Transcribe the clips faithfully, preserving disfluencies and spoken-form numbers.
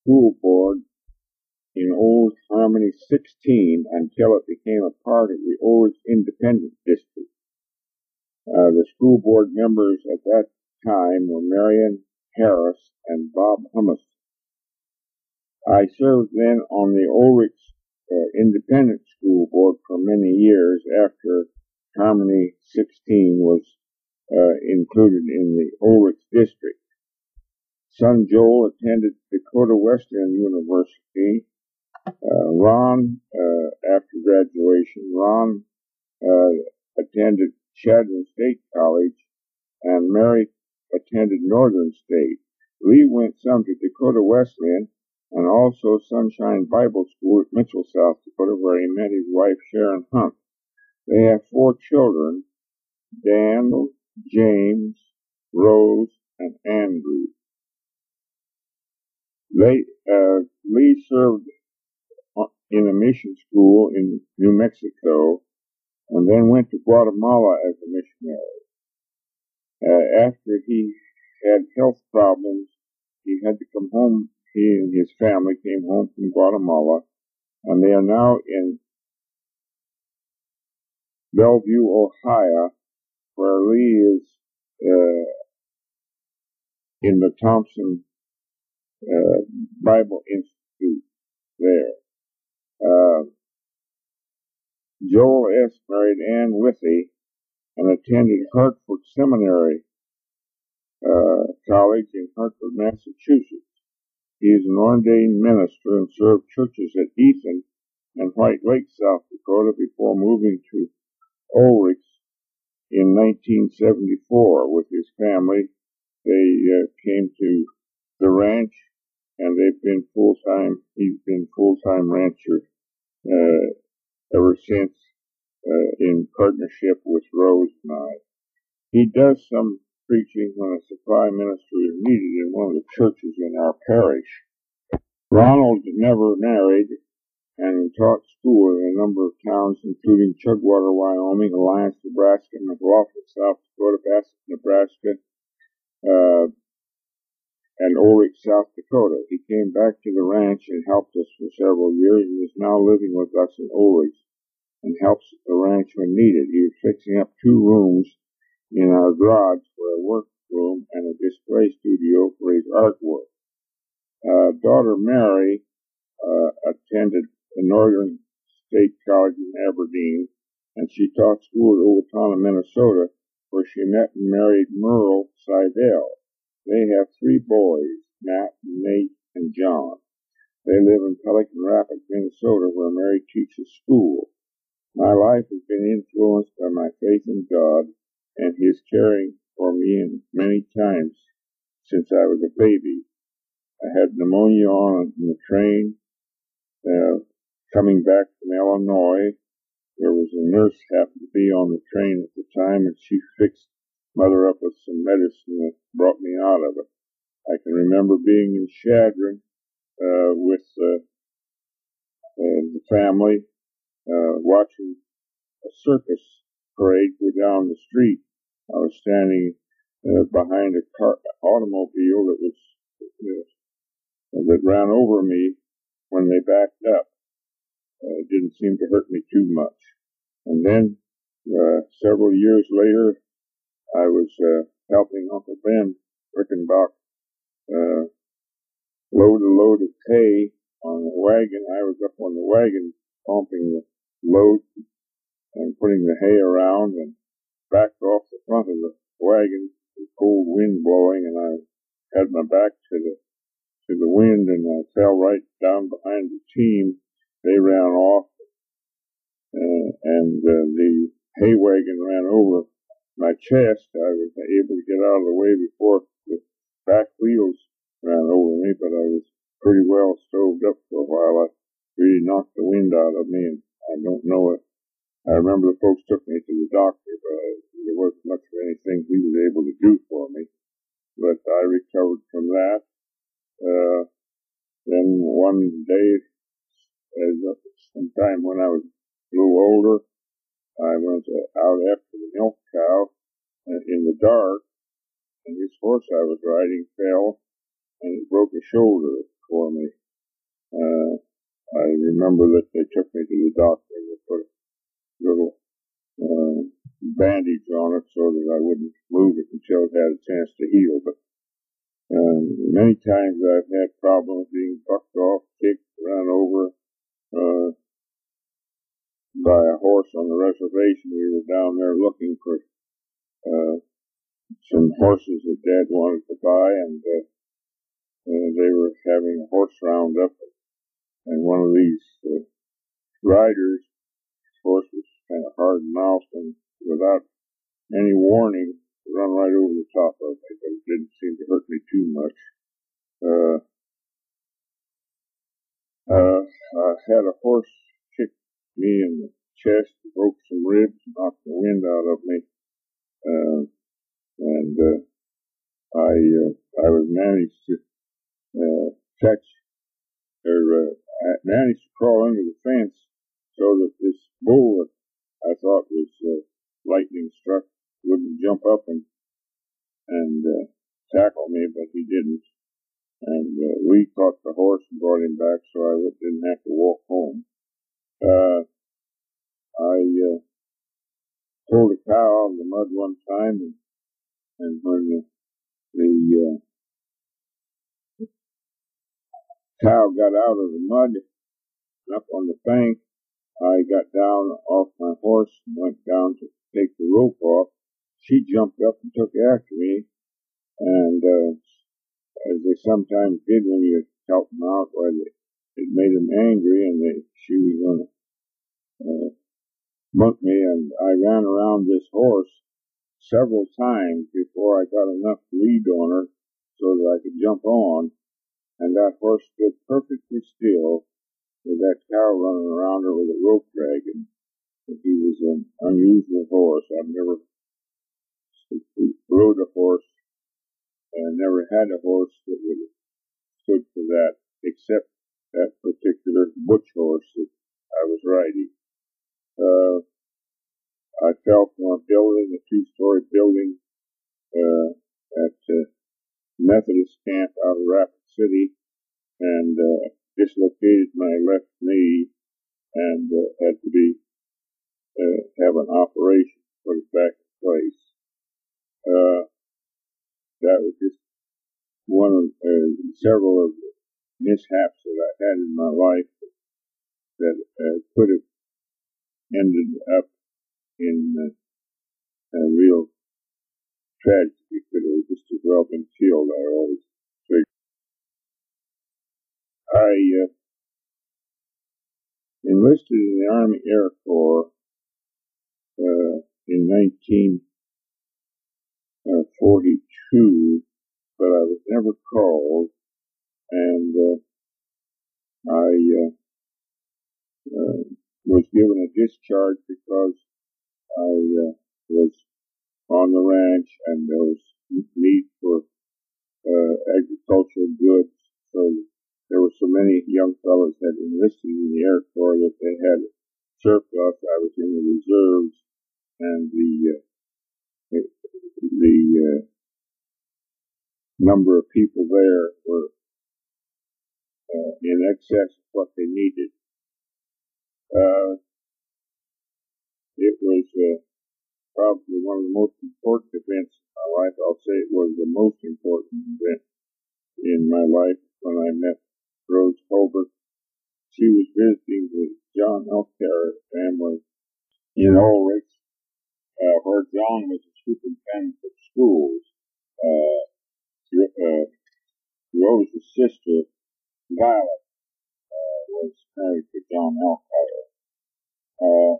school board in Old Harmony sixteen until it became a part of the Old Independent District. Uh, the school board members at that time were Marion Harris and Bob Hummus. I served then on the Ulrich uh, Independent School Board for many years after Harmony sixteen was uh, included in the Ulrich District. Son Joel attended Dakota Wesleyan University. Uh, Ron, uh, after graduation, Ron uh, attended Chadron State College, and Mary attended Northern State. Lee went some to Dakota Wesleyan and also Sunshine Bible School at Mitchell, South Dakota, where he met his wife Sharon Hunt. They have four children: Dan, James, Rose, and Andrew. They, uh, Lee served in a mission school in New Mexico and then went to Guatemala as a missionary. Uh, after he had health problems, he had to come home. He and his family came home from Guatemala, and they are now in Bellevue, Ohio, where Lee is uh, in the Thompson uh, Bible Institute there. Uh, Joel S. married Ann Withy and attended Hartford Seminary uh, College in Hartford, Massachusetts. He is an ordained minister and served churches at Ethan and White Lake, South Dakota, before moving to Ulrich in nineteen seventy-four with his family. They uh, came to the ranch, and they've been full-time. He's been full-time rancher uh, ever since, uh, in partnership with Rose and I. He does some preaching when a supply ministry is needed in one of the churches in our parish. Ronald never married and taught school in a number of towns, including Chugwater, Wyoming, Alliance, Nebraska, McLaughlin, South Dakota, Bassett, Nebraska, uh, and Ulrich, South Dakota. He came back to the ranch and helped us for several years and is now living with us in Ulrich and helps at the ranch when needed. He is fixing up two rooms in our garage for a workroom and a display studio for his artwork. Uh, daughter Mary uh, attended the Northern State College in Aberdeen, and she taught school at Owatonna, Minnesota, where she met and married Merle Seidel. They have three boys, Matt, Nate, and John. They live in Pelican Rapids, Minnesota, where Mary teaches school. My life has been influenced by my faith in God and His caring for me in many times since I was a baby. I had pneumonia on the train uh, coming back from Illinois. There was a nurse happened to be on the train at the time, and she fixed Mother up with some medicine that brought me out of it. I can remember being in Chadron uh, with uh, uh, the family uh, watching a circus parade go down the street. I was standing uh, behind a car, automobile that was uh, that ran over me when they backed up. Uh, it didn't seem to hurt me too much. And then uh, several years later, I was uh, helping Uncle Ben Rickenbach uh, load a load of hay on the wagon. I was up on the wagon pumping the load and putting the hay around, and backed off the front of the wagon with cold wind blowing, and I had my back to the to the wind, and I fell right down behind the team. They ran off, uh, and uh, the hay wagon ran over my chest. I was able to get out of the way before the back wheels ran over me, but I was pretty well stoved up for a while. I really knocked the wind out of me, and I don't know it. I remember the folks took me to the doctor, but I, there wasn't much of anything he was able to do for me. But I recovered from that. Uh, then one day, as sometime when I was a little older, I went out after the milk cow in the dark, and this horse I was riding fell, and it broke a shoulder for me. Uh, I remember that they took me to the doctor and they put a little uh, bandage on it so that I wouldn't move it until it had a chance to heal. But uh, many times I've had problems being bucked off, kicked, run over uh, by a horse on the reservation. We were down there looking for uh, some horses that Dad wanted to buy, and uh, uh, they were having a horse roundup. And one of these uh, riders, of course, was kind of hard-mouthed and without any warning, run right over the top of me, but it didn't seem to hurt me too much. Uh, uh, I had a horse kick me in the chest, broke some ribs, knocked the wind out of me, uh, and uh, I uh, I was managed to uh, catch or uh, I managed to crawl under the fence so that this bull that I thought was uh, lightning struck wouldn't jump up and and uh, tackle me, but he didn't. And uh, we caught the horse and brought him back, so I didn't have to walk home. Uh, I uh, pulled a cow out of the mud one time, and, and when the, the uh, cow got out of the mud and up on the bank, I got down off my horse and went down to take the rope off. She jumped up and took after me, and uh, as they sometimes did when you help them out, where they, it made them angry, and they, she was going to uh, munt me, and I ran around this horse several times before I got enough lead on her so that I could jump on, and that horse stood perfectly still with that cow running around her with a rope dragging. He was an unusual horse. I've never rode a horse and never had a horse that would have stood for that, except that particular butch horse that I was riding. Uh, I fell from a building, a two-story building, uh, at uh, Methodist camp out of Rapid City, and uh, dislocated my left knee, and uh, had to be uh, have an operation to put it back in place. Uh, that was just one of uh, several of the mishaps that I had in my life that uh, could have ended up in uh, a real tragedy. Could have just as well been killed. I always think. I uh, enlisted in the Army Air Corps uh, in nineteen forty-two, but I was never called, and uh, I uh, uh, was given a discharge because I uh, was on the ranch and there was need for uh, agricultural goods. So there were so many young fellows that enlisted in the Air Corps that they had surplus. I was in the reserves, and the uh, the uh, number of people there were uh, in excess of what they needed. Uh, it was uh, probably one of the most important events in my life. I'll say it was the most important event in my life when I met Rose Colbert. She was visiting the John Elkhart family in Ulrich, uh, where John was the superintendent of schools. Uh, uh, Rose's sister, Violet, uh, was married to John Elkhart. Uh,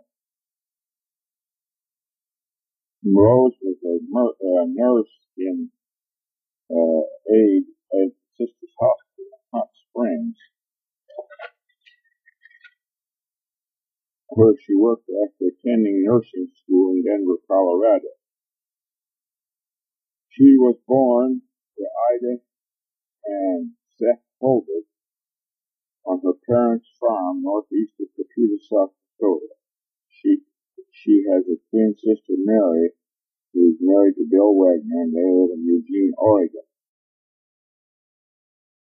Rose was a mer- uh, nurse in uh, aid at Sisters Hospital in Hot Springs, where she worked after attending nursing school in Denver, Colorado. She was born to Ida and Seth Colbert on her parents' farm northeast of Cotuta, South Dakota. She she has a twin sister, Mary, who is married to Bill Wagner, and they live in Eugene, Oregon.